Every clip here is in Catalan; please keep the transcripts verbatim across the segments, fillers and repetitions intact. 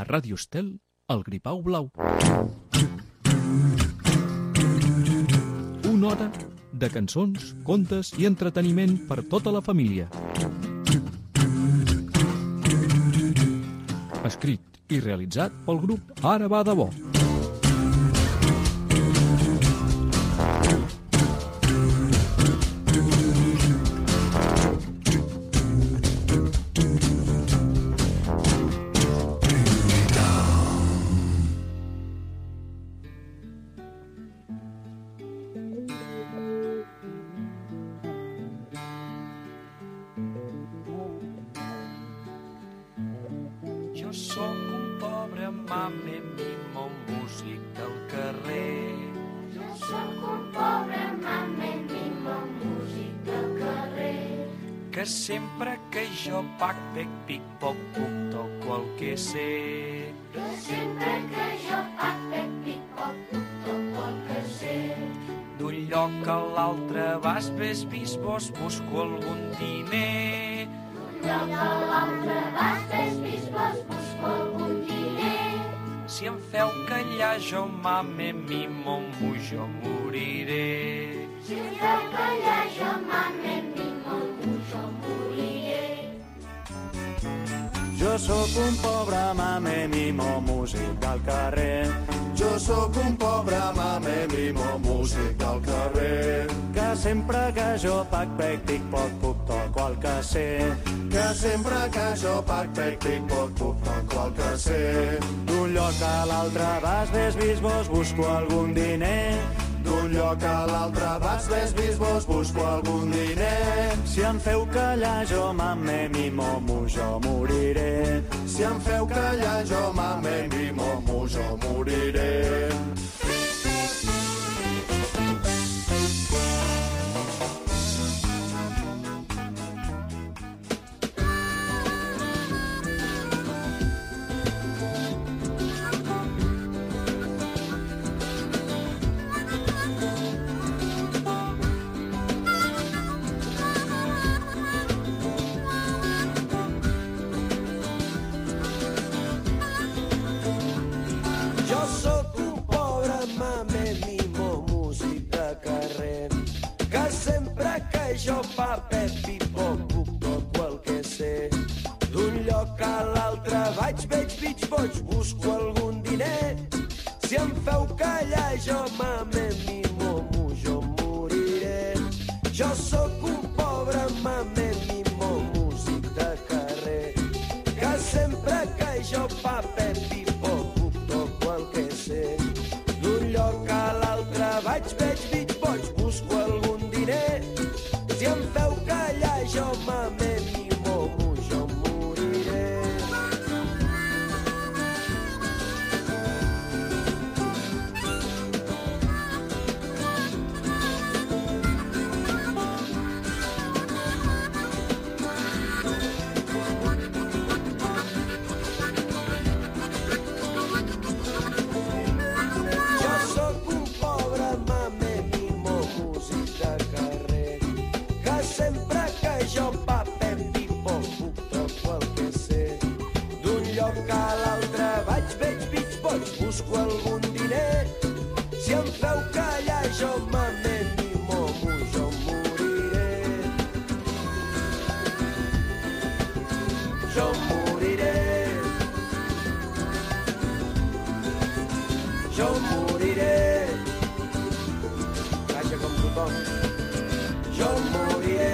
Ràdio Estel, El Gripau Blau. Una hora de cançons, contes i entreteniment per tota la família. Escrit i realitzat pel grup Ara va de bo. Sempre que jo pac, pec, pic, poc, puc, toco el que sé. Que sempre que jo pac, pec, pic, poc, puc, toco el que sé. D'un lloc a l'altre vas, ves, vist, vos, busco algun diner. D'un lloc a l'altre vas, ves, vist, vos, busco algun diner. Si em feu callar jo, mame, mimo, mu, jo moriré. Si em feu callar jo, mame, mimo, mu, jo moriré. Jo sóc un pobre mame mimo músic del carrer. Jo sóc un pobre mame mimo músic del carrer. Que sempre que jo pac, pec, tic, poc, puc, toco el que sé. Que sempre que jo pac, pec, tic, poc, puc, toco el que sé. D'un lloc a l'altre vas, ves, vist, vos, busco algun diner. D'un lloc a l'altre vas, ves, vist, vos, busco algun diner. Si em feu callar jo, mame, mimo, mu, jo moriré. Si em feu callar jo, mame, mimo, mu, jo moriré. Jo pa, pep, pi, poc, puc, toco el que sé. D'un lloc a l'altre vaig, veig, mig, boig, busco algun diner. Si em feu callar jo, mame, mimo, mu, jo moriré. Jo sóc un pobre mame, mimo, músic de carrer. Que sempre que jo pa, pep, pi, poc, puc, toco el que sé. D'un lloc a l'altre vaig, veig, mig, boig, busco algun diner. Si em feu callar jo, mame, mimo, mu, jo moriré. Jo sóc un pobre mame, mimo, músic de carrer. Que sempre que jo pa, pep, pi, poc, puc, toco el que sé. D'un lloc a l'altre vaig, veig, mig, boig, busco algun diner. Si em feu callar jo, mame, mimo, mu, jo moriré. Jo moriré. Jo moriré. Vaja com tothom. Jo moriré.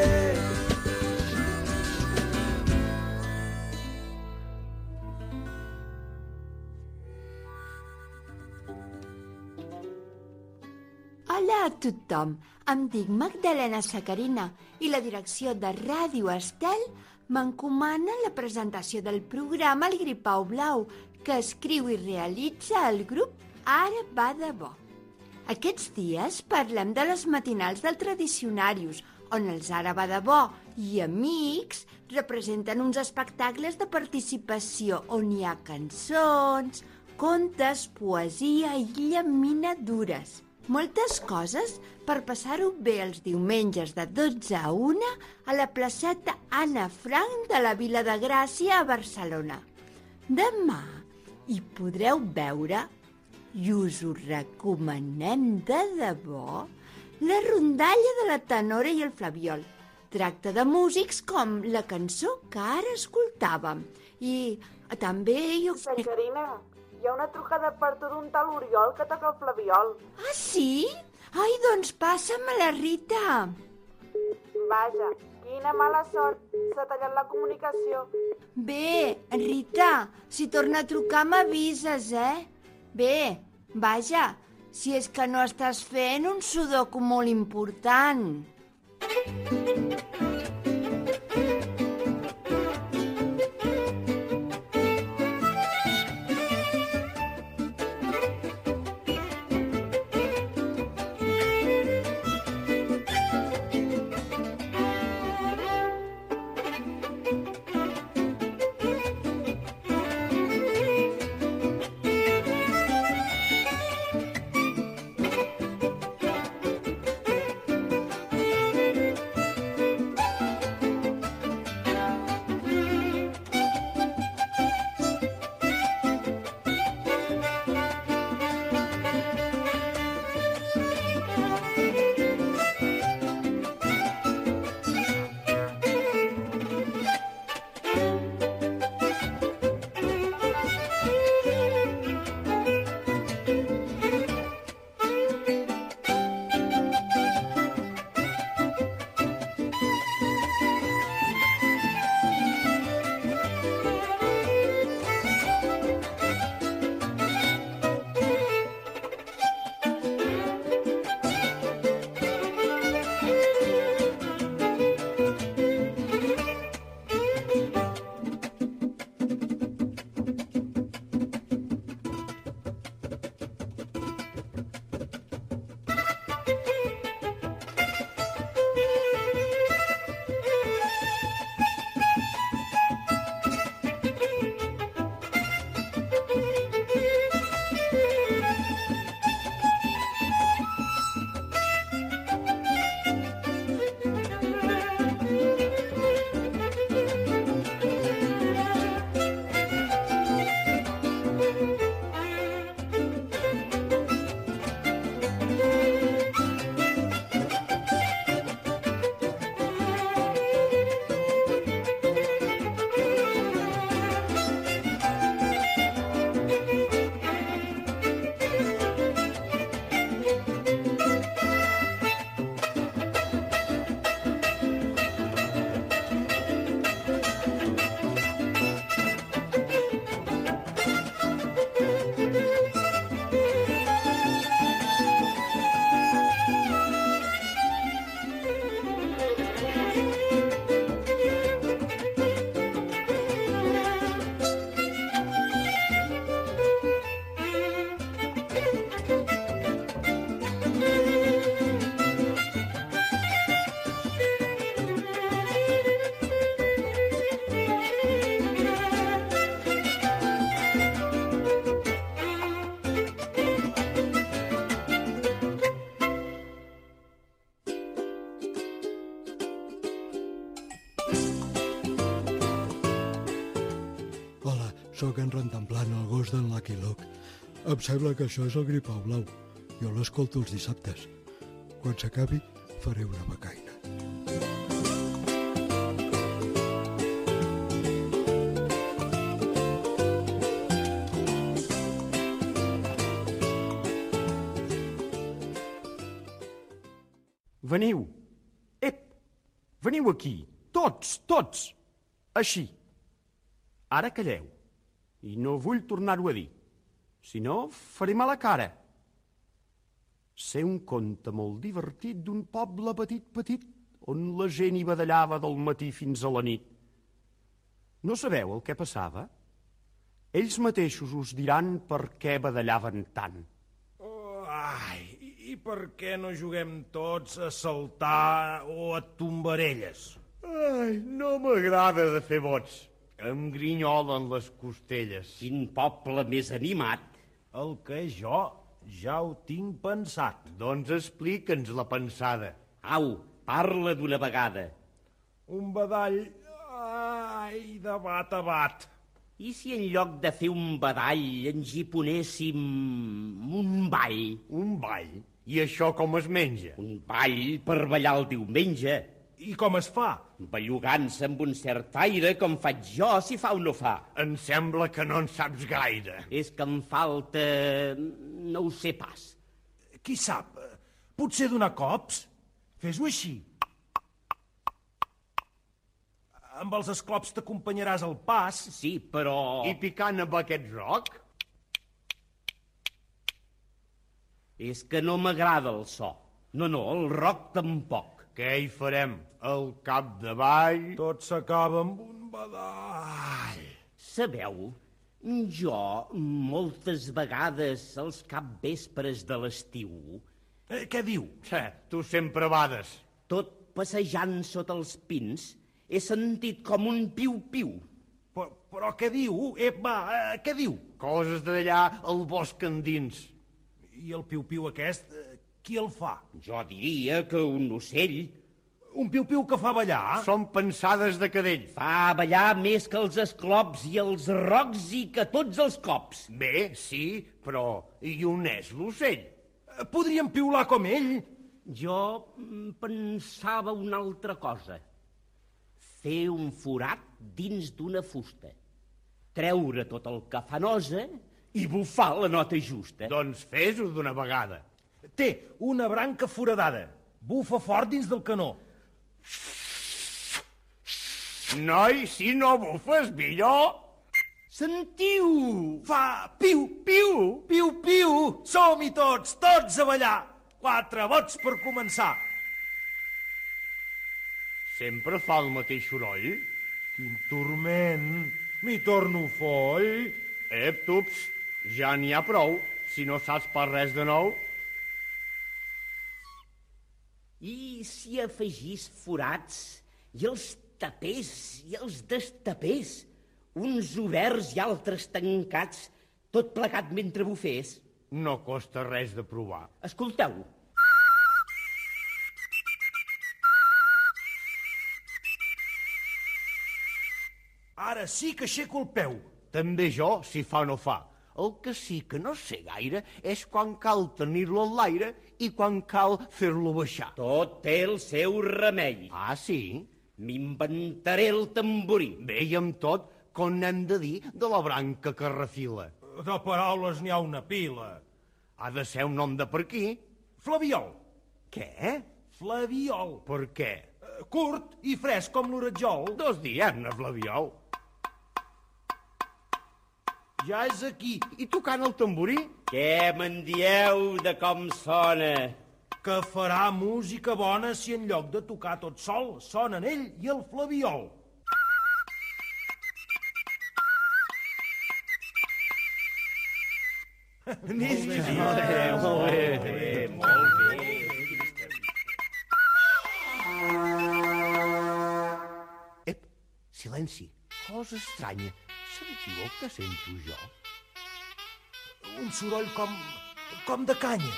Hola a tothom, em dic Magdalena Sacarina i la direcció de Ràdio Estel m'encomana la presentació del programa El Gripau Blau, que escriu i realitza el grup Ara va de bo. Aquests dies parlem de les matinals del Tradicionarius, on els Ara va de bo i amics representen uns espectacles de participació on hi ha cançons, contes, poesia i llaminadures. Moltes coses per passar-ho bé els diumenges de dotze a una a la placeta Anna Frank de la Vila de Gràcia a Barcelona. Demà, i podreu veure, i us ho recomanem de debò, la rondalla de la tenora i el flabiol. Tracta de músics com la cançó que ara escoltàvem. I també hi ha... Sacarina, hi ha una trucada per tu d'un tal Oriol que toca el flabiol. Ah, sí? Ai, doncs passa'm la Rita. Vaja, quina mala sort. S'ha tallat la comunicació. Bé, Rita, si torna a trucar m'avises, eh? Bé, vaja, si és que no estàs fent un sudoku molt important. Soc en Rentemplant, el gos d'en Lucky Luke. Em sembla que això és el Gripau Blau. Jo l'escolto els dissabtes. Quan s'acabi, faré una becaina. Veniu. Ep, veniu aquí. Tots, tots. Així. Ara calleu. I no vull tornar-ho a dir. Si no, faré mala cara. Sé un conte molt divertit d'un poble petit, petit, on la gent hi badallava del matí fins a la nit. No sabeu el que passava? Ells mateixos us diran per què badallaven tant. Oh, ai, i per què no juguem tots a saltar o a tombarelles? Ai, no m'agrada de fer bots. Em grinyolen les costelles. Quin poble més animat. El que jo ja ho tinc pensat. Doncs explica'ns la pensada. Au, parla d'una vegada. Un badall, ai, de bat a bat. I si en lloc de fer un badall ens hi ponéssim un ball? Un ball? I això com es menja? Un ball per ballar el diumenge. I com es fa? Bellugant-se amb un cert aire, com faig jo, si fa o no fa. Em sembla que no en saps gaire. És que em falta... no ho sé pas. Qui sap? Potser donar cops? Fes-ho així. Amb els esclops t'acompanyaràs al pas. Sí, però... I picant amb aquest roc? És que no m'agrada el so. No, no, el roc tampoc. Què hi farem? Al capdavall... Tot s'acaba amb un badall. Sabeu, jo moltes vegades als capvespres de l'estiu... Eh, què diu? Eh, tu sempre bades. Tot passejant sota els pins, he sentit com un piu-piu. Però, però què diu? Ep, va, eh, què diu? Coses d'allà al bosc endins. I el piu-piu aquest, eh, qui el fa? Jo diria que un ocell. Un piu-piu que fa ballar? Són pensades de cadell. Fa ballar més que els esclops i els rocs i que tots els cops. Bé, sí, però i on és l'ocell? Podríem piular com ell. Jo pensava una altra cosa. Fer un forat dins d'una fusta. Treure tot el que fa nosa i bufar la nota justa. Doncs fes-ho d'una vegada. Té una branca foradada. Bufa fort dins del canó. Noi, si no bufes, millor... Sentiu! Fa piu, piu, piu, piu. Som-hi tots, tots a ballar. Quatre vots per començar. Sempre fa el mateix soroll? Quin turment. M'hi torno foll. Ep, tups, ja n'hi ha prou, si no saps pas res de nou. I si afegís forats i els tapers i els destapers, uns oberts i altres tancats, tot plegat mentre bufés? No costa res de provar. Escolteu. Ara sí que aixeco el peu. També jo, si fa o no fa. El que sí que no sé gaire és quan cal tenir-lo en l'aire i quan cal fer-lo baixar. Tot té el seu remei. Ah, sí? M'inventaré el tamborí. Bé, i amb tot, com n'hem de dir de la branca que refila? De paraules n'hi ha una pila. Ha de ser un nom de per aquí? Flabiol. Què? Flabiol. Per què? Curt i fresc com l'oretjol. Doncs diem-ne Flabiol. Ja és aquí. I tocant el tamborí? Què me'n dieu de com sona? Que farà música bona si en lloc de tocar tot sol sonen ell i el flabiol. Molt bé, molt bé, molt bé, molt bé. Ep, silenci. Cosa estranya. Sentiu el que sento jo? Un soroll com... com de canya.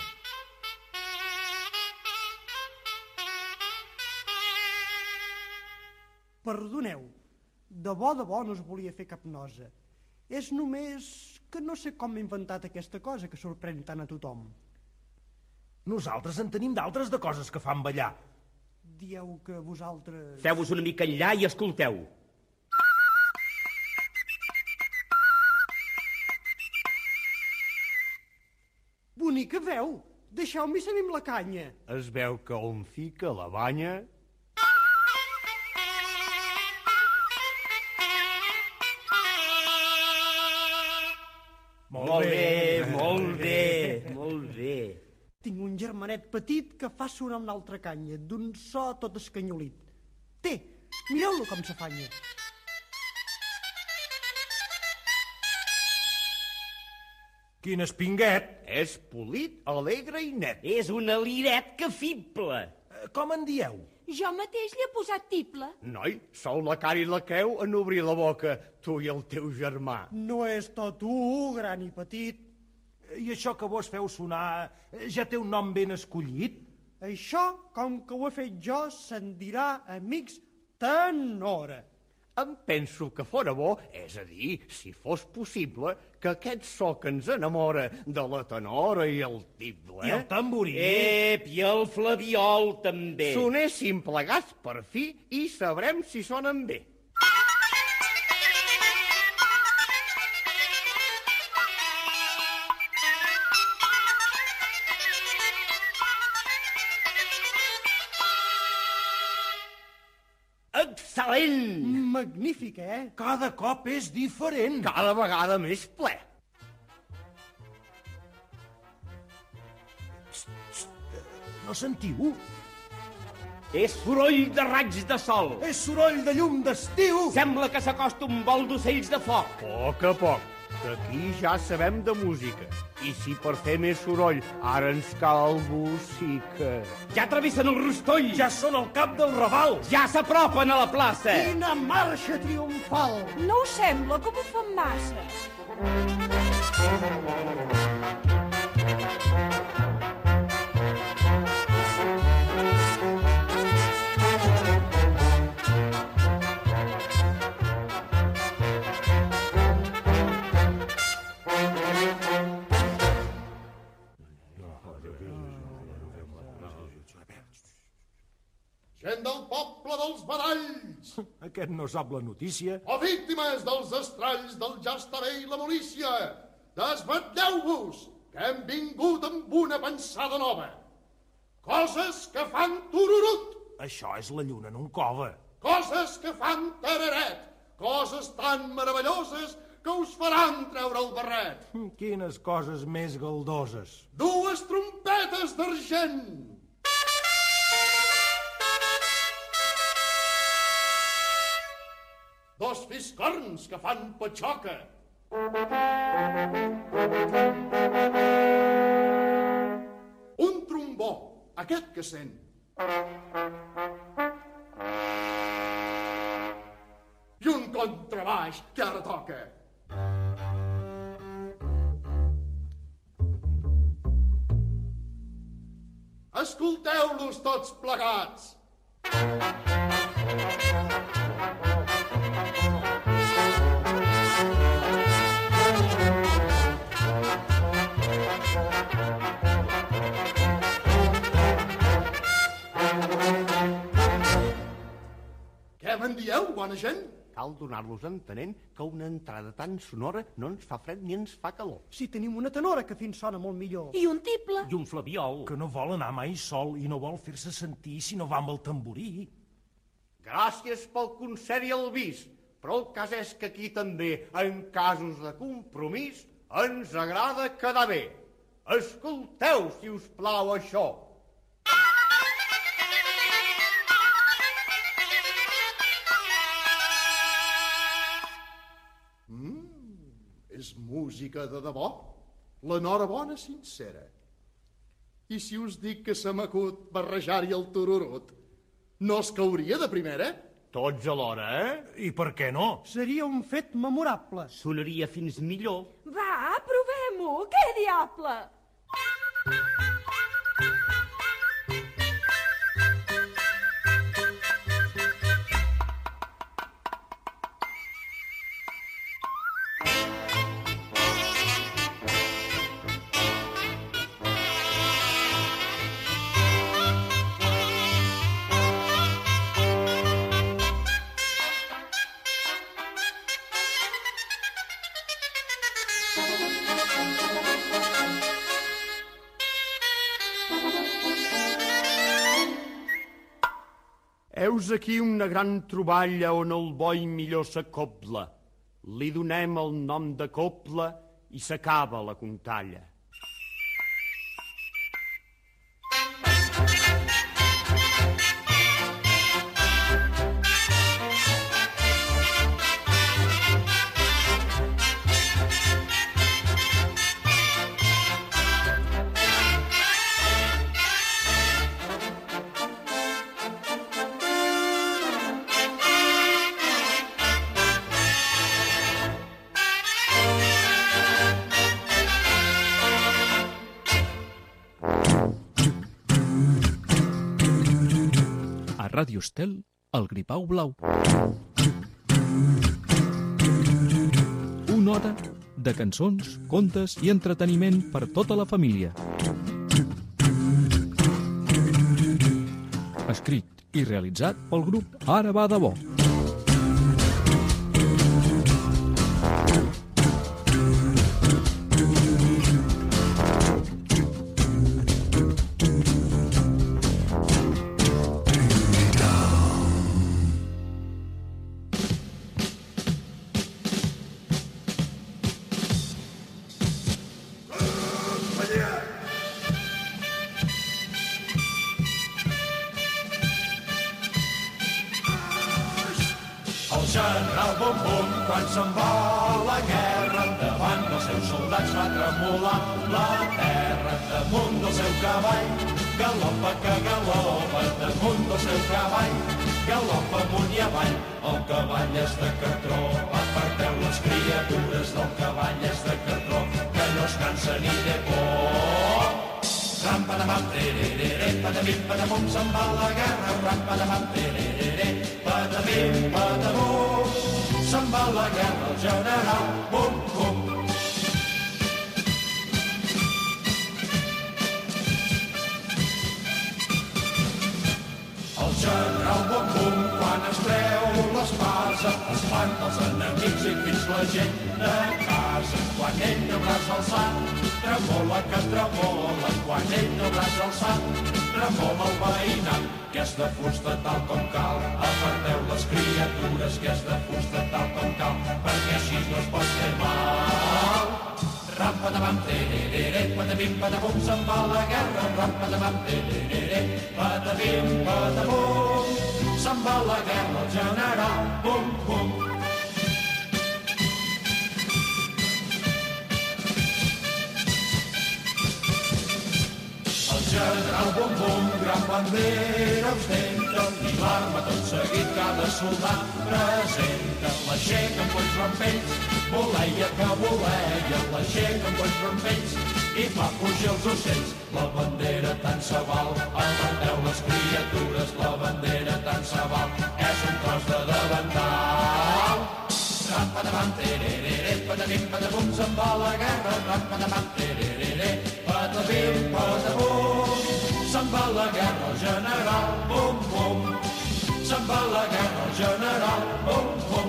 Perdoneu, de bo de bo no es volia fer cap nosa. És només que no sé com m'he inventat aquesta cosa que sorprèn tant a tothom. Nosaltres en tenim d'altres de coses que fan ballar. Dieu que vosaltres... Feu-vos una mica enllà i escolteu. Bonica veu! Deixeu-m'hi sentir amb la canya. Es veu que on fica la banya... Molt bé, molt bé, molt bé. Tinc un germanet petit que fa sonar una altra canya, d'un so tot escanyolit. Té, mireu-lo com s'afanya. Quin espinguet! És polit, alegre i net. És una liret que fibla. Com en dieu? Jo mateix li he posat tible. Noi, sou la cara i la creu en obrir la boca, tu i el teu germà. No és tot tu, gran i petit. I això que vos feu sonar ja té un nom ben escollit? Això, com que ho he fet jo, se'n dirà Amics Tenora. Em penso que fora bo, és a dir, si fos possible, que aquest so que ens enamora de la tenora i el tible... I el tamborí. Ep, i el flabiol, també. Sonessin plegats per fi i sabrem si sonen bé. Excel·lent! Magnífic, eh? Cada cop és diferent. Cada vegada més ple. No sentiu? És soroll de raigs de sol. És soroll de llum d'estiu. Sembla que s'acosta un vol d'ocells de foc. A poc a poc, que aquí ja sabem de música. I si per fer més soroll ara ens cal algú, sí que... Ja travessen el rostoll. Ja són al cap del Raval. Ja s'apropen a la plaça. Quina marxa triomfal. No us sembla que bufen massa? Gent del poble dels badalls, Aquest no sap la notícia. o víctimes dels estralls del ja està bé i la malícia, desvetlleu-vos, que hem vingut amb una pensada nova. Coses que fan tururut, Això és la lluna en un cove. coses que fan tararet, coses tan meravelloses que us faran treure el barret. Quines coses més galdoses. Dues trompetes d'argent, dos fiscorns que fan patxoca, un trombó, aquest que sent, i un contrabaix que ara toca. Escolteu-los tots plegats. Què me'n dieu, bona gent? Cal donar-los entenent que una entrada tan sonora no ens fa fred ni ens fa calor. Si tenim una tenora que fins sona molt millor. I un tiple. I un flabiol. Que no vol anar mai sol i no vol fer-se sentir si no va amb el tamborí. Gràcies pel concert i el vis, però el cas és que aquí també, en casos de compromís, ens agrada quedar bé. Escolteu, si us plau, això. És música de debò, l'enhorabona sincera. I si us dic que se m'acut barrejar-hi el tururut, no es cauria de primera? Tots alhora, eh? I per què no? Seria un fet memorable. Sonaria fins millor. Va, provem-ho. Què diable? Heus aquí una gran troballa on el boi millor s'acobla. Li donem el nom de copla i s'acaba la contalla. Ràdio Estel, el Gripau Blau. Una hora de cançons, contes i entreteniment per tota la família. Escrit i realitzat pel grup Ara va de bo. El general Bum Bum, quan se'n va a la guerra, davant dels seus soldats fa tremolar la terra. Damunt del seu cavall, galopa que galopa, damunt del seu cavall, galopa amunt i avall. El cavall és de cartró, aparteu les criatures del cavall és de cartró, que no es cansa ni té por. Ram-pa-da-pam, tererere, patapim, patapum, se'n va a la guerra, ram-pa-da-pam, tererere, patapim, patapum, se'n va a la guerra el general Bum Bum. El general Bum Bum, quan es treu l'espasa, espanta els enemics i fins la gent de casa. Quan ell no braç alçat, tremola que tremola. Quan ell no braç alçat, tremola el veïnat, que és de fusta tal com cal. Aparteu les criatures, que és de fusta tal com cal, perquè així no es pot fer mal. Ram-pa-da-pam, tererere, patapim, patapum, se'n va a la guerra. Ram-pa-da-pam, tererere, patapim, patapum, se'n va a la guerra el general Bum Bum. El general Bum Bum, gran bandera ostenta, i l'arma tot seguit cada soldat presenta. L'aixeca amb polls rampells, voleia que voleia, l'aixeca amb polls rampells i fa fugir els ocells. La bandera tant se val, aparteu les criatures, la bandera tant se val, és un tros de davantal. Ram-pa-da-pam, tererere, patapim, patapum, se'n va a la guerra. Ram-pa-da-pam, tererere, patapim, patapum, se'n va a la guerra el general Bum Bum. Se'n va a la guerra el general Bum Bum.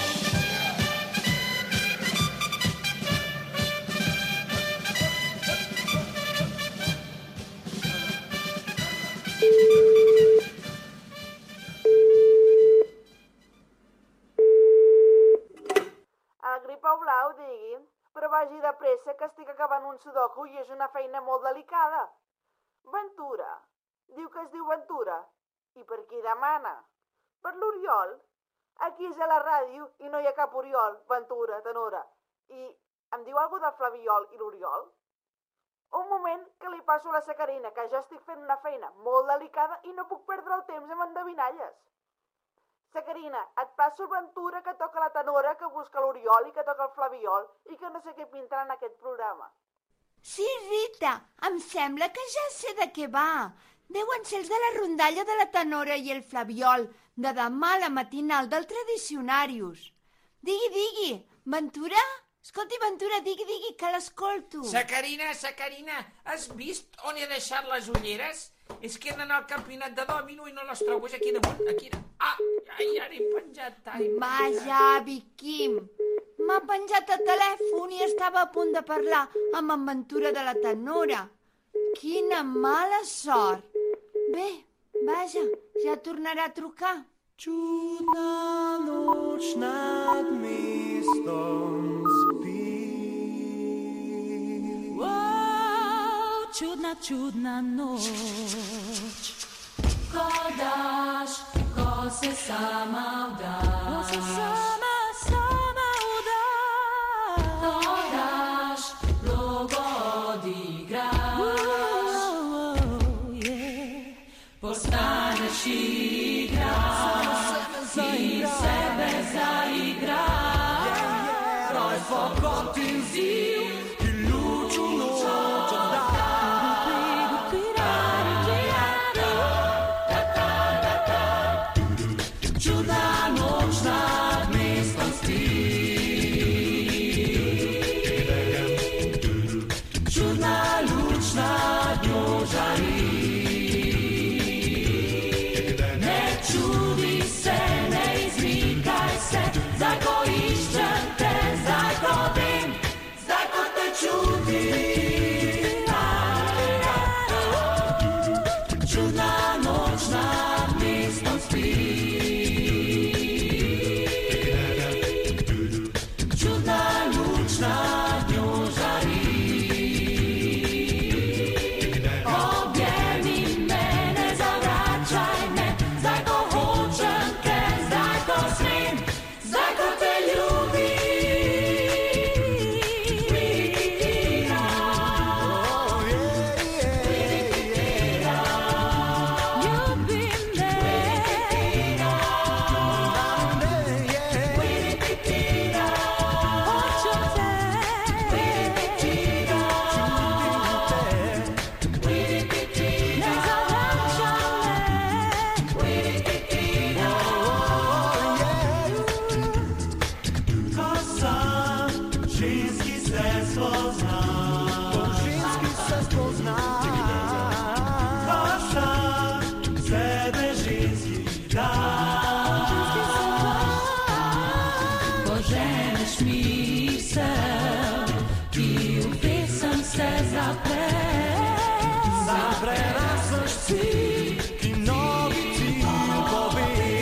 El Gripau Blau, digui, però vagi de pressa que estic acabant un sudoku i és una feina molt delicada. Ventura. Diu que es diu Ventura. I per qui demana? Per l'Oriol. Aquí és a la ràdio i no hi ha cap Oriol, Ventura, tenora. I em diu alguna del Flabiol i l'Oriol? Un moment que li passo a la Sacarina, que ja estic fent una feina molt delicada i no puc perdre el temps amb endevinalles. Sacarina, et passo el Ventura que toca la tenora, que busca l'Oriol i que toca el Flabiol i que no sé què pintarà en aquest programa. Sí, Rita, em sembla que ja sé de què va. Deuen ser els de la rondalla de la tenora i el Flabiol, de demà a la matinal del Tradicionarius. Digui, digui, Ventura? Escolti, Ventura, digui, digui, que l'escolto. Sacarina, Sacarina, has vist on he deixat les ulleres? És que he d'anar al campionat de dòmino i no les trobo. És aquí damunt, aquí. Ah, ai, ara he penjat. Ai, Vaja, avi Quim, m'ha penjat el telèfon i estava a punt de parlar amb en Ventura de la tenora. Quina mala sort. Bé, vaja, ja tornarà a trucar. Čudna noč nad mestom spi. Wow, čudna, čudna noč. Ko daš, ko se sama vdaš. Ko se sama, sama vdaš. Ko daš, vlogo odigraš. Postaneš igraš i sebe zaigraš. Kroj pokotin ziv i ljuču noč oddaš. Čudna noč nad mi Bożyński ses poznał. Bożyński ses poznał. Wasza chce Beżyński dać. Bożeś mi se i upisam se zapre. Zapre raz coś ci, ki nogi ci powie.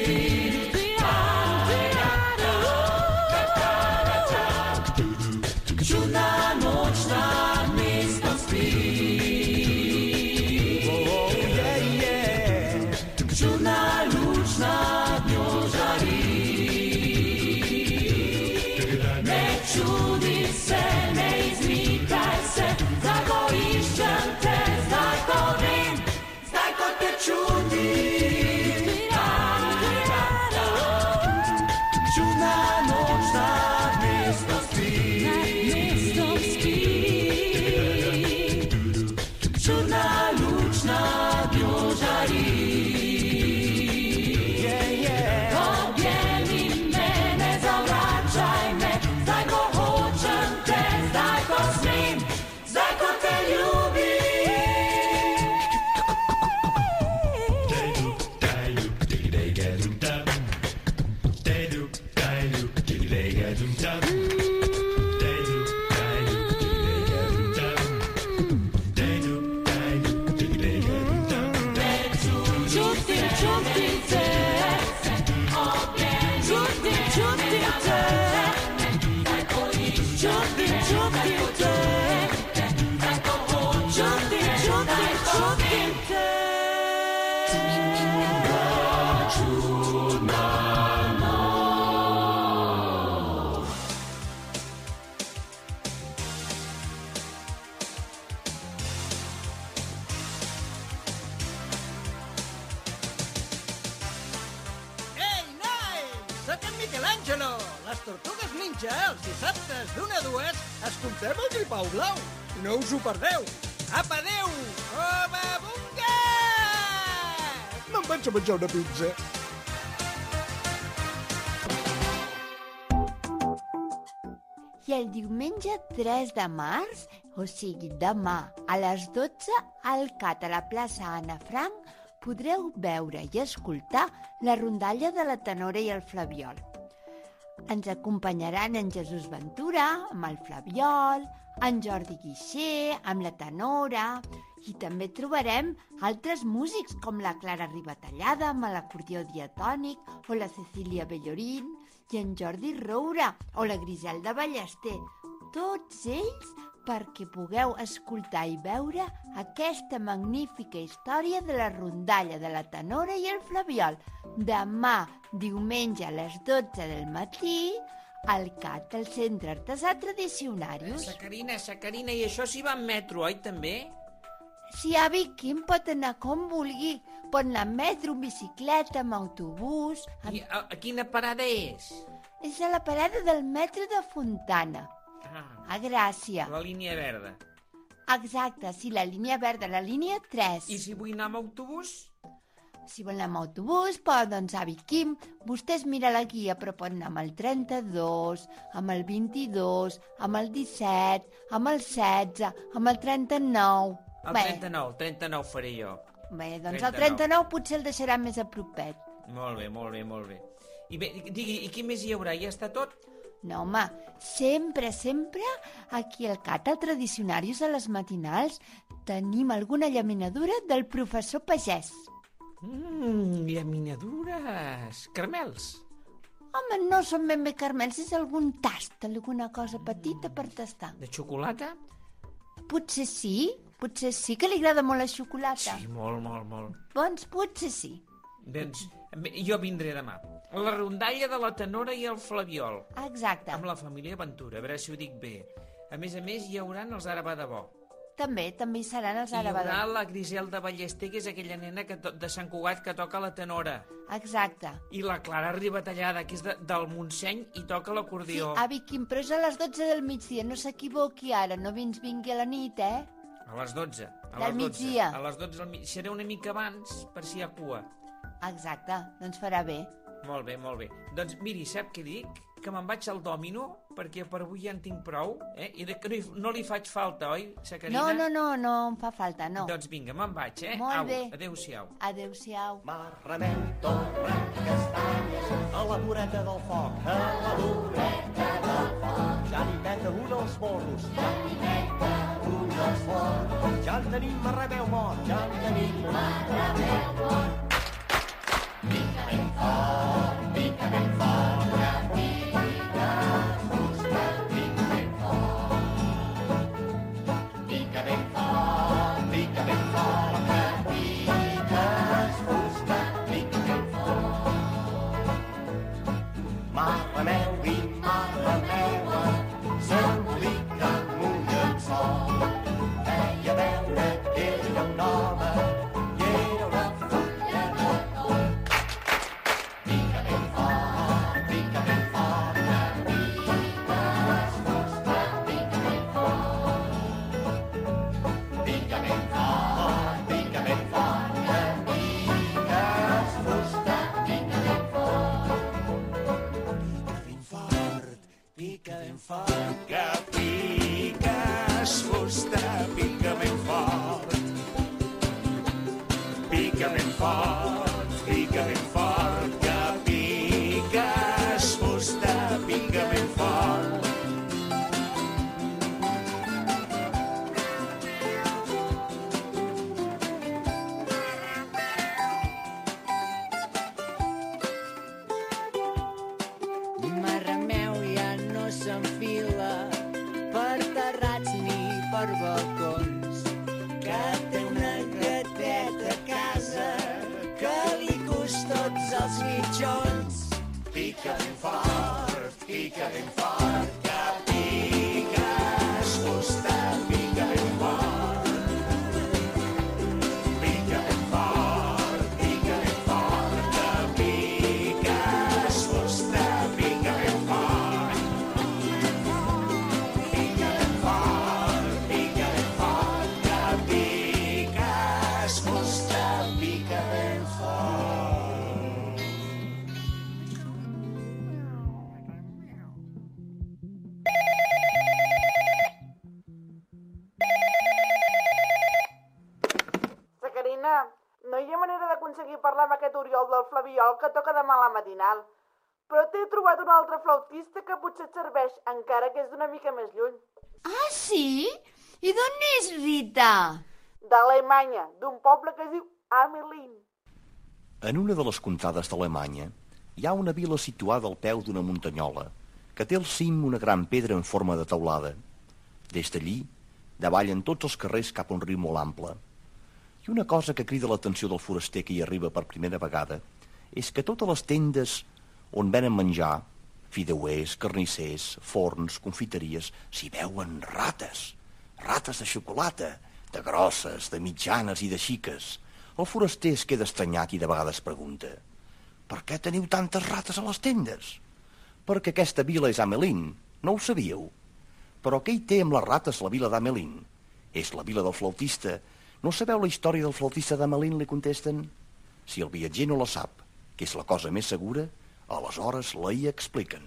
Czudna noc nad miastem śpi. Oh, yeah, yeah. Czudna lóż nad nią żari. Nie czudi se, nie znikaj se, zagoiszczem te, zdaj wiem, zdaj te czudi. Czudna noc nad miastem śpi. Czudna lóż nad nią żari. Yeah, yeah. Objęli mnie, nie zawracaj mnie, zdaj go chcę te, zdaj go smiem, zdaj go te lubi. Čuti, čuti te, čuti, čuti te, čuti, čuti te, čuti, čuti, čuti te. Čudna noc. Ei, noi! Soc en Michelangelo! Les Tortugues Ninja, els dissabtes d'una a dues, escoltem el Gripau Blau. No us ho perdeu! Apa, adéu! Oba, bunga! Me'n vaig a menjar una pizza. I el diumenge tres de març, o sigui demà, a les dotze, al Cat a la plaça Anna Frank, podreu veure i escoltar la rondalla de la tenora i el flabiol. Ens acompanyaran en Jesús Ventura, amb el flabiol, en Jordi Guixer, amb la tenora, i també trobarem altres músics com la Clara Ribatallada amb l'acordió diatònic, o la Cecília Bellorín, i en Jordi Roura, o la Griselda Ballester. Tots ells perquè pugueu escoltar i veure aquesta magnífica història de la rondalla de la tenora i el flabiol. Demà, diumenge a les dotze del matí, al Cat, al Centre Artesà Tradicionarius. Sacarina, Sacarina, i això s'hi va en metro, oi, també? Si avi Quim pot anar com vulgui. Pot anar amb metro, amb bicicleta, amb autobús... Amb... I a, a quina parada és? És a la parada del metro de Fontana, Ah, a Gràcia. la línia verda. Exacte, sí, la línia verda, la línia tres. I si vull anar amb autobús? Si vol anar amb autobús, pot, doncs, avi Quim, vostès mira la guia, però pot anar amb el trenta-dos, amb el vint-i-dos, amb el disset, amb el setze, amb el trenta-nou... El trenta-nou, el trenta-nou faré jo. Bé, doncs el trenta-nou potser el deixarà més a propet. Molt bé, molt bé, molt bé. I bé, digui, i què més hi haurà? Ja està tot? No, home, sempre, sempre, aquí al Cat, al Tradicionarius, a les matinals, tenim alguna llaminadura del professor Pagès. Mmm, llaminadures, caramels. Home, no són ben bé caramels, és algun tast, alguna cosa petita per tastar. De xocolata? Potser sí, potser sí, que li agrada molt la xocolata. Sí, molt, molt, molt. Doncs potser sí. Doncs jo vindré demà. La rondalla de la tenora i el flabiol. Exacte. Amb la família Ventura, a veure si ho dic bé. A més a més, hi haurà els Ara va de bo. També, també hi seran els I hi Ara va de haurà bo. la Griselda Ballester, que és aquella nena que to de Sant Cugat que toca la tenora. Exacte. I la Clara Ribatallada, que és de, del Montseny i toca Sí, l'acordió. avi Quim, però és a les dotze del migdia, no s'equivoqui ara, no vins vingui a la nit, eh? A les dotze. A Del les dotze. migdia. A les dotze del migdia. Seré una mica abans, per si hi ha cua. Exacte, doncs farà bé. Molt bé, molt bé. Doncs miri, sap què dic? que me'n vaig al dòmino, perquè per avui ja en tinc prou, eh? I que no, hi, no li faig falta, oi, Sacarina? No, no, no, no em fa falta, no. Doncs vinga, me'n vaig, eh? Molt Au, bé. adéu-siau. Adéu-siau. Remeu, torra, castanyes, a la voreta del foc, a la voreta del foc. Ja n'hi peta un als morros, ja n'hi peta un als morros. Ja en tenim marrabeu mort, ja en tenim marrabeu mort. Pica ben fort, pica ben fort, que pica fusta, pica ben fort. Pica ben fort, pica ben fort, que pica fusta, pica ben fort. Mare meu i mare meua, s'embolica amb un llençol. Feia veure que era un home i era una fulla de col. Pica ben fort, pica ben fort, que piques fusta, pica ben fort. Pica ben fort, pica ben fort, que piques fusta, pica ben fort. Pica ben fort, que piques fusta, pica ben fort. Pica ben fort, pica ben fort, que piques fusta, pica ben fort. Mare meu ja no s'enfila per terrats ni per balcons, que té una gateta a casa que li cus tots els mitjons. Pica ben fort, pica ben fort, que piques fusta, pica ben fort. Pica ben fort, pica ben fort, que piques fusta, pica ben fort. Pica ben fort, pica ben fort, que piques fusta, pica ben fort. Sacarina, no hi ha manera d'aconseguir parlar amb aquest Oriol del Flabiol que toca demà a la matinal. Però t'he trobat un altre flautista que potser et serveix, encara que és d'una mica més lluny. Ah, sí? I d'on és, Rita? D'Alemanya, d'un poble que es diu Amelin. En una de les contrades d'Alemanya hi ha una vila situada al peu d'una muntanyola que té al cim una gran pedra en forma de teulada. Des d'allí davallen tots els carrers cap a un riu molt ample. I una cosa que crida l'atenció del foraster que hi arriba per primera vegada és que totes les tendes on venen menjar, fideuers, carnissers, forns, confiteries, s'hi veuen rates. Rates de xocolata, de grosses, de mitjanes i de xiques. El foraster es queda estranyat i de vegades pregunta: per què teniu tantes rates a les tendes? Perquè aquesta vila és Amelin, no ho sabíeu? Però què hi té amb les rates la vila d'Amelin? És la vila del flautista. No sabeu la història del flautista d'Amelin, li contesten? Si el viatger no la sap, que és la cosa més segura, aleshores la hi expliquen.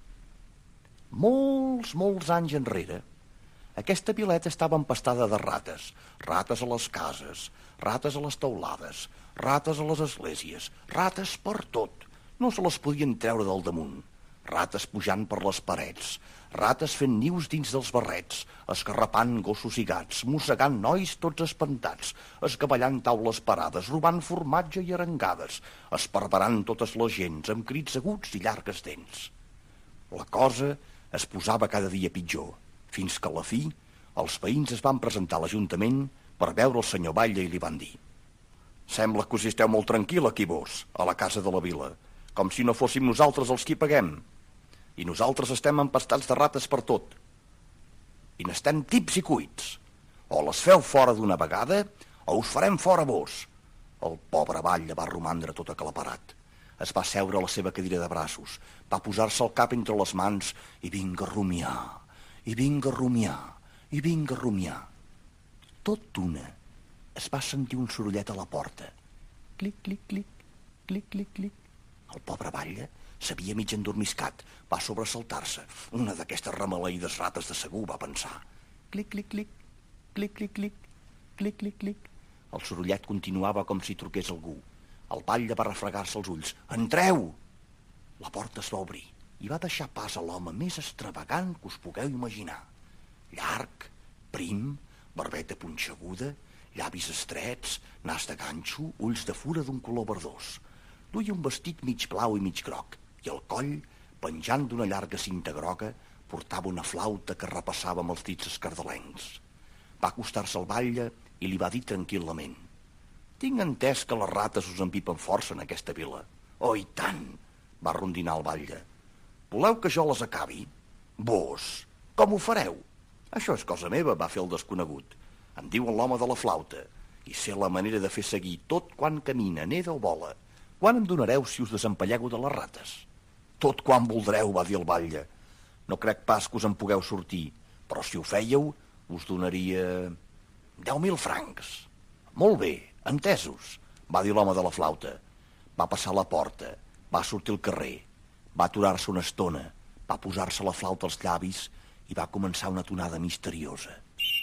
Molts, molts anys enrere, aquesta vileta estava empastada de rates. Rates a les cases, rates a les teulades, rates a les esglésies, rates per tot. No se les podien treure del damunt. Rates pujant per les parets, rates fent nius dins dels barrets, esgarrapant gossos i gats, mossegant nois tots espantats, esgavellant taules parades, robant formatge i arengades, esparverant totes les gens amb crits aguts i llargues dents. La cosa es posava cada dia pitjor, fins que a la fi els veïns es van presentar a l'Ajuntament per veure el senyor Batlle i li van dir: sembla que us hi esteu molt tranquil aquí vos, a la casa de la vila, com si no fóssim nosaltres els qui paguem. I nosaltres estem empastats de rates per tot. I n'estem tips i cuits. O les feu fora d'una vegada, o us farem fora vos. El pobre Batlle va romandre tot aclaparat. Es va seure a la seva cadira de braços, va posar-se el cap entre les mans i vinga a rumiar, i vinga a rumiar, i vinga a rumiar. Tot d'una es va sentir un sorollet a la porta. Clic, clic, clic, clic, clic, clic. El pobre Batlle S'havia mig endormiscat. Va sobresaltar-se. Una d'aquestes remaleïdes rates de segur, va pensar. Clic, clic, clic, clic, clic, clic, clic, clic, clic. El sorollet continuava com si truqués algú. El batlle va refregar-se els ulls. Entreu! La porta es va obrir i va deixar pas a l'home més extravagant que us pugueu imaginar. Llarg, prim, barbeta punxeguda, llavis estrets, nas de ganxo, ulls de fura d'un color verdós. Duia un vestit mig blau i mig groc, i al coll, penjant d'una llarga cinta groga, portava una flauta que repassava amb els dits escardalencs. Va acostar-se al batlle i li va dir tranquil·lament: «Tinc entès que les rates us empipen força en aquesta vila». «Oh, i tant!», va rondinar el batlle. «Voleu que jo les acabi?» «Vos? Com ho fareu?» «Això és cosa meva», va fer el desconegut. «Em diuen l'home de la flauta, i sé la manera de fer seguir tot quan camina, neda o vola. Quan em donareu si us desempallego de les rates?» «Tot quan voldreu», va dir el batlle. «No crec pas que us en pugueu sortir, però si ho fèieu, us donaria deu mil francs». «Molt bé, entesos», va dir l'home de la flauta. Va passar la porta, va sortir al carrer, va aturar-se una estona, va posar-se la flauta als llavis i va començar una tonada misteriosa.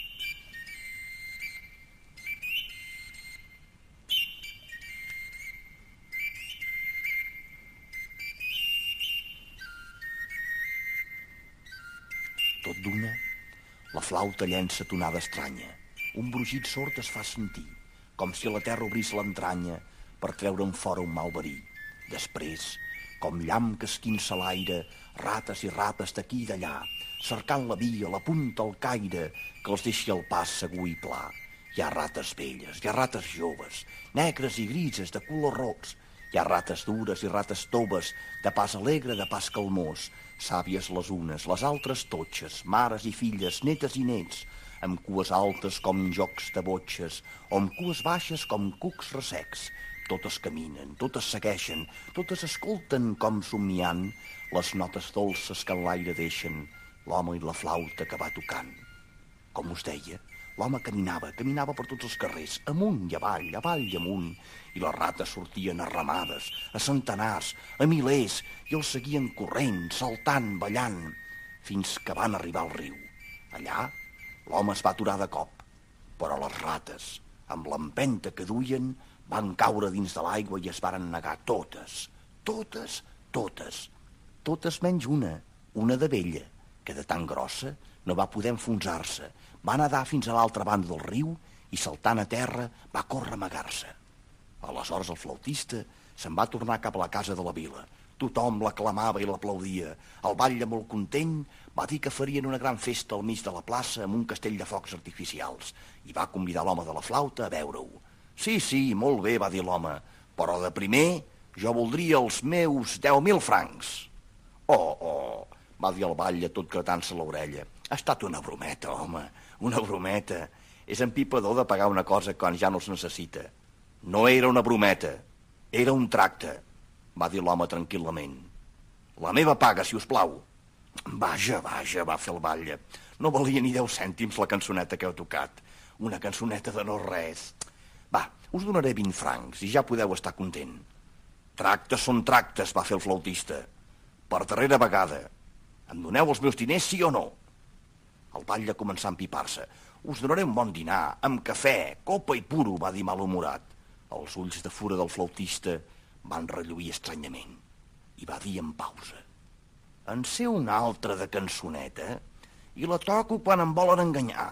Tot d'una, la flauta llença tonada estranya. Un brugit sord es fa sentir, com si a la terra obrís l'entranya per treure'n fora un mal verí. Després, com llamp que esquinça l'aire, rates i rates d'aquí i d'allà, cercant la via, la punta, el caire, que els deixi el pas segur i pla. Hi ha rates velles, hi ha rates joves, negres i grises, de colors rocs. Hi ha rates dures i rates toves, de pas alegre, de pas calmós, sàvies les unes, les altres totxes, mares i filles, netes i nets, amb cues altes com jocs de botxes, o amb cues baixes com cucs ressecs. Totes caminen, totes segueixen, totes escolten com somniant les notes dolces que en l'aire deixen l'home i la flauta que va tocant. Com us deia, l'home caminava, caminava per tots els carrers, amunt i avall, avall i amunt, i les rates sortien arramades, a centenars, a milers, i els seguien corrent, saltant, ballant, fins que van arribar al riu. Allà, l'home es va aturar de cop, però les rates, amb l'empenta que duien, van caure dins de l'aigua i es varen negar totes, totes, totes, totes menys una, una de vella, que de tan grossa no va poder enfonsar-se, va nedar fins a l'altra banda del riu i saltant a terra va córrer a amagar-se. Aleshores el flautista se'n va tornar cap a la casa de la vila. Tothom l'aclamava i l'aplaudia. El batlle, molt content, va dir que farien una gran festa al mig de la plaça amb un castell de focs artificials i va convidar l'home de la flauta a veure-ho. «Sí, sí, molt bé», va dir l'home, «però de primer jo voldria els meus deu mil francs». «Oh, oh», va dir el batlle tot gratant-se l'orella. «Ha estat una brometa, home, una brometa. És empipador de pagar una cosa quan ja no es necessita». «No era una brometa, era un tracte», va dir l'home tranquil·lament. «La meva paga, si us plau». «Vaja, vaja», va fer el batlle. «No valia ni deu cèntims la cançoneta que heu tocat. Una cançoneta de no res. Va, us donaré vint francs i ja podeu estar content». «Tractes són tractes», va fer el flautista. «Per darrera vegada. Em doneu els meus diners, sí o no?» El batlle començà a empipar-se. «Us donaré un bon dinar, amb cafè, copa i puro», va dir malhumorat. Els ulls de fura del flautista van relluir estranyament i va dir en pausa: «En sé una altra de cançoneta i la toco quan em volen enganyar.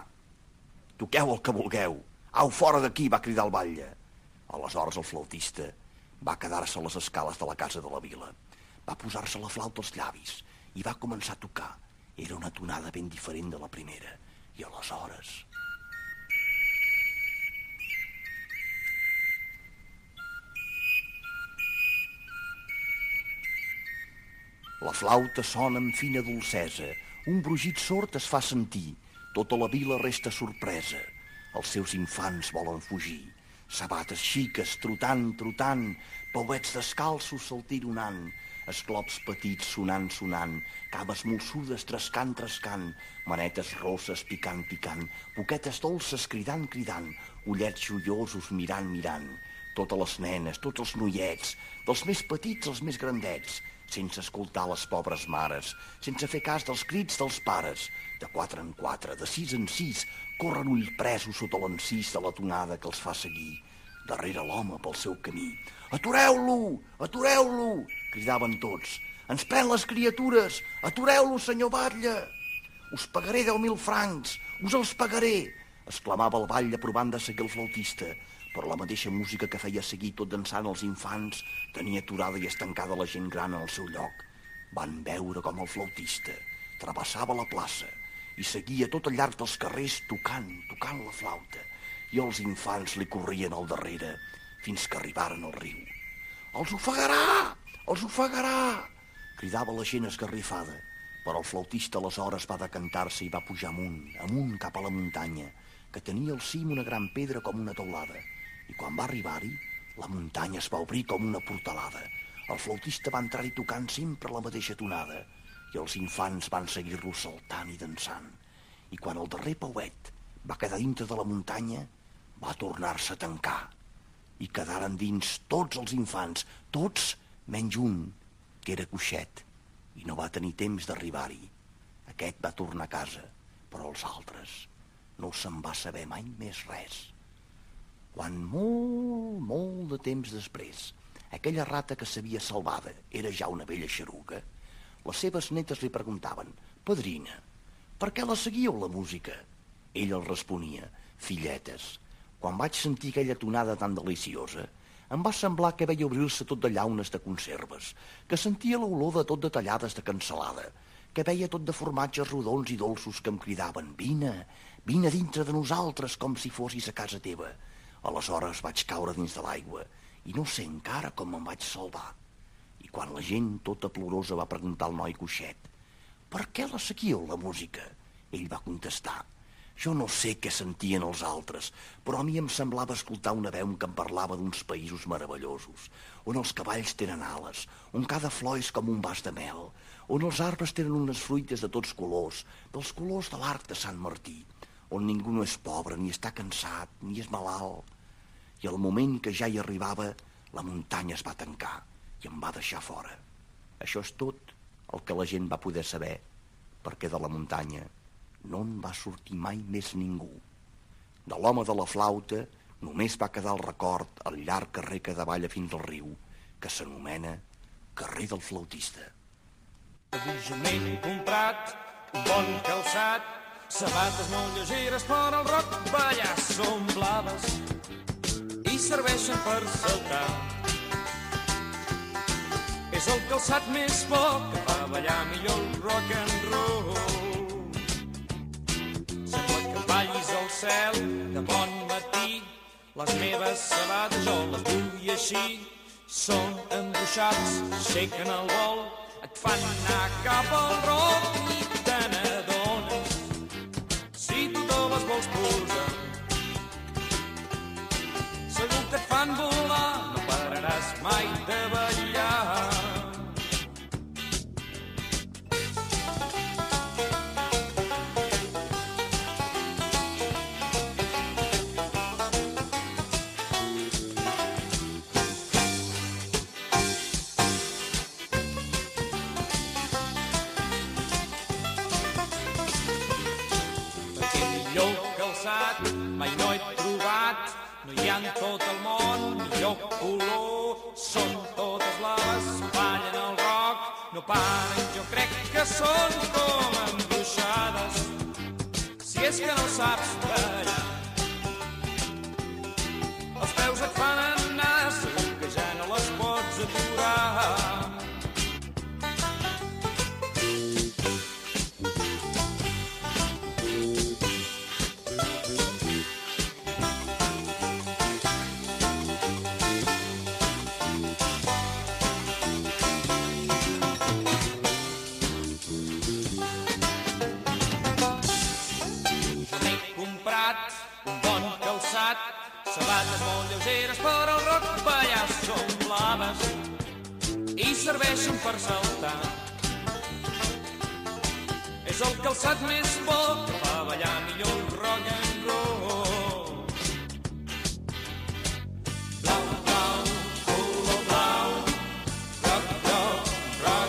Toqueu el que vulgueu. Au, fora d'aquí», va cridar el batlle. Aleshores el flautista va quedar-se a les escales de la casa de la vila. Va posar-se la flauta als llavis i va començar a tocar. Era una tonada ben diferent de la primera. I aleshores... La flauta sona amb fina dolcesa, un brugit sord es fa sentir, tota la vila resta sorpresa. Els seus infants volen fugir, sabates xiques trotant, trotant, pauets descalços saltironant, esclops petits sonant, sonant, cames molsudes trescant, trescant, manetes rosses picant, picant, boquetes dolces cridant, cridant, ullets joiosos mirant, mirant, totes les nenes, tots els noiets, dels més petits als més grandets, sense escoltar les pobres mares, sense fer cas dels crits dels pares. De quatre en quatre, de sis en sis, corren ull presos sota l'encís de la tonada que els fa seguir. Darrere l'home pel seu camí. «Atureu-lo! Atureu-lo!» cridaven tots. «Ens pren les criatures! Atureu-lo, senyor batlle! Us pagaré deu mil francs! Us els pagaré!» exclamava el batlle provant de seguir el flautista, però la mateixa música que feia seguir tot dansant els infants tenia aturada i estancada la gent gran en el seu lloc. Van veure com el flautista travessava la plaça i seguia tot al llarg dels carrers tocant, tocant la flauta, i els infants li corrien al darrere fins que arribaren al riu. «Els ofegarà! Els ofegarà!» cridava la gent esgarrifada, però el flautista aleshores va decantar-se i va pujar amunt, amunt cap a la muntanya, que tenia al cim una gran pedra com una teulada, i quan va arribar-hi, la muntanya es va obrir com una portalada. El flautista va entrar-hi tocant sempre la mateixa tonada, i els infants van seguir-lo saltant i dansant. I quan el darrer pauet va quedar dintre de la muntanya, va tornar-se a tancar, i quedaren dins tots els infants, tots menys un, que era coixet, i no va tenir temps d'arribar-hi. Aquest va tornar a casa, però els altres no se'n va saber mai més res. Quan molt, molt de temps després, aquella rata que s'havia salvada era ja una vella xeruga, les seves netes li preguntaven: «Padrina, per què la seguíeu, la música?» Ell els responia: «Filletes, quan vaig sentir aquella tonada tan deliciosa, em va semblar que veia obrir-se tot de llaunes de conserves, que sentia l'olor de tot de tallades de cansalada, que veia tot de formatges rodons i dolços que em cridaven: «Vine, vine dintre de nosaltres com si fossis a casa teva». Aleshores vaig caure dins de l'aigua i no sé encara com me'n vaig salvar. I quan la gent tota plorosa va preguntar al noi coixet: «Per què la seguíeu, la música?», ell va contestar: «Jo no sé què sentien els altres, però a mi em semblava escoltar una veu que em parlava d'uns països meravellosos, on els cavalls tenen ales, on cada flor és com un vas de mel, on els arbres tenen unes fruites de tots colors, dels colors de l'arc de Sant Martí, on ningú no és pobre, ni està cansat, ni és malalt». I al moment que ja hi arribava, la muntanya es va tancar i em va deixar fora. Això és tot el que la gent va poder saber, perquè de la muntanya no en va sortir mai més ningú. De l'home de la flauta només va quedar el record al llarg carrer que davalla fins al riu, que s'anomena carrer del flautista. Avui jo m'he comprat un bon calçat, sabates molt lleugeres per al rock, ballar són blaves i serveixen per saltar. És el calçat més bo que fa ballar millor el rock and roll. Sembla que ballis al cel de bon matí, les meves sabates jo les vull així. Són embruixats, aixequen el vol, et fan anar cap al rock i te n'adones si tu te les vols posar. Segur que et fan volar, no pararàs mai de ballar. Mai no he trobat, no hi ha en tot el món millor color. Són totes blaves, ballen el rock, no paren, jo crec que són com embruixades, si és que no saps ballar. Els peus et fan anar, segur que ja no les pots aturar. Sabates molt lleugeres per al rock, ballar són blaves i serveixen per saltar. És el calçat més bo que fa ballar millor el rock and roll. Blau, blau, color blau, rock, rock, rock.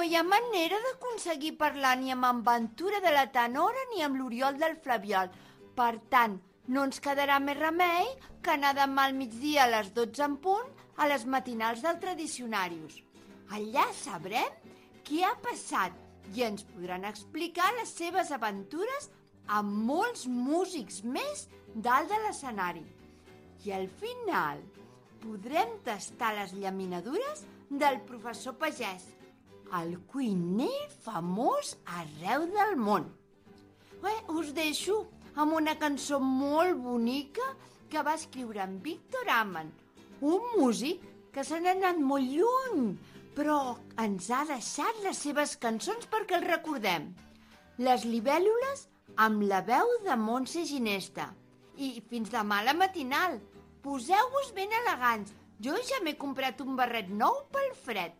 hi ha manera d'aconseguir parlar ni amb en Ventura de la Tenora ni amb l'Oriol del Flabiol. Per tant, no ens quedarà més remei que anar demà al migdia a les dotze en punt a les matinals del Tradicionarius. Allà sabrem què ha passat i ens podran explicar les seves aventures amb molts músics més dalt de l'escenari. I al final podrem tastar les llaminadures del professor Pagès, el cuiner famós arreu del món. Bé, us deixo amb una cançó molt bonica que va escriure en Víctor Aman, un músic que se n'ha anat molt lluny, però ens ha deixat les seves cançons perquè el recordem. Les libèl·lules amb la veu de Montse Ginesta. I fins demà a la matinal. Poseu-vos ben elegants. Jo ja m'he comprat un barret nou pel fred.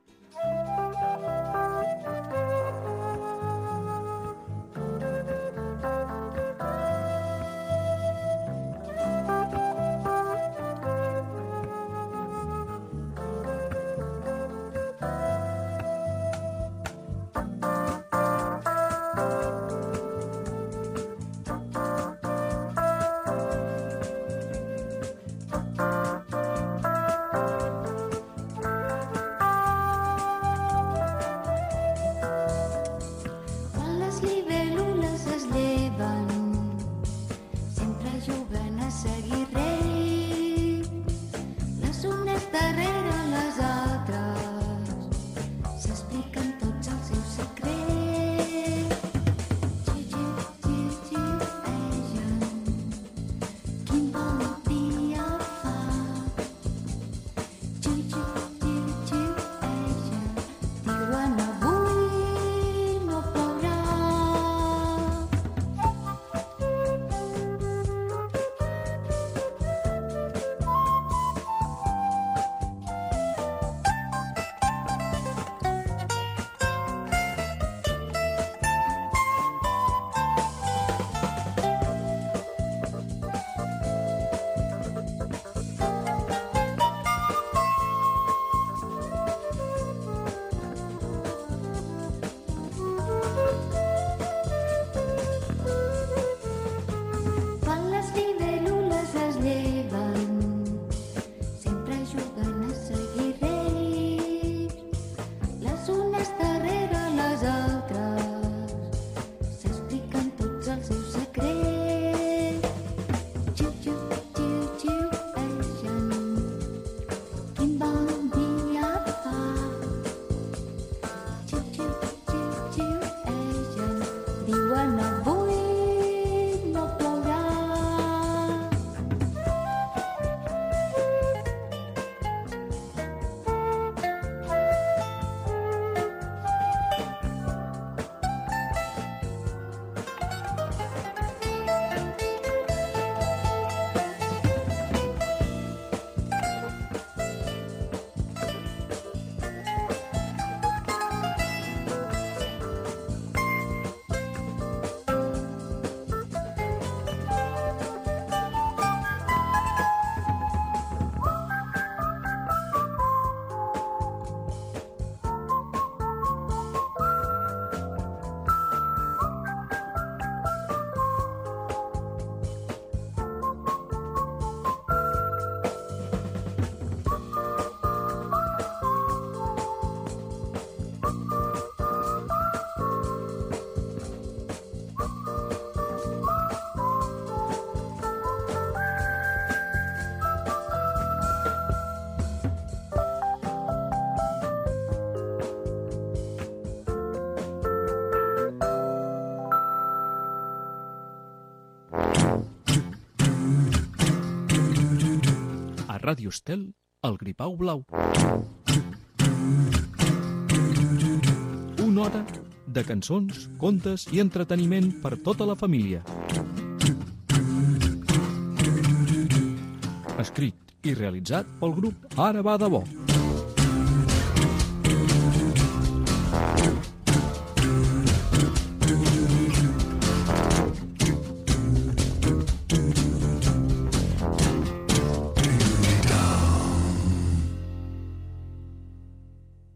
Ràdio Estel, el Gripau Blau. Una hora de cançons, contes i entreteniment per tota la família. Escrit i realitzat pel grup Ara va de bo.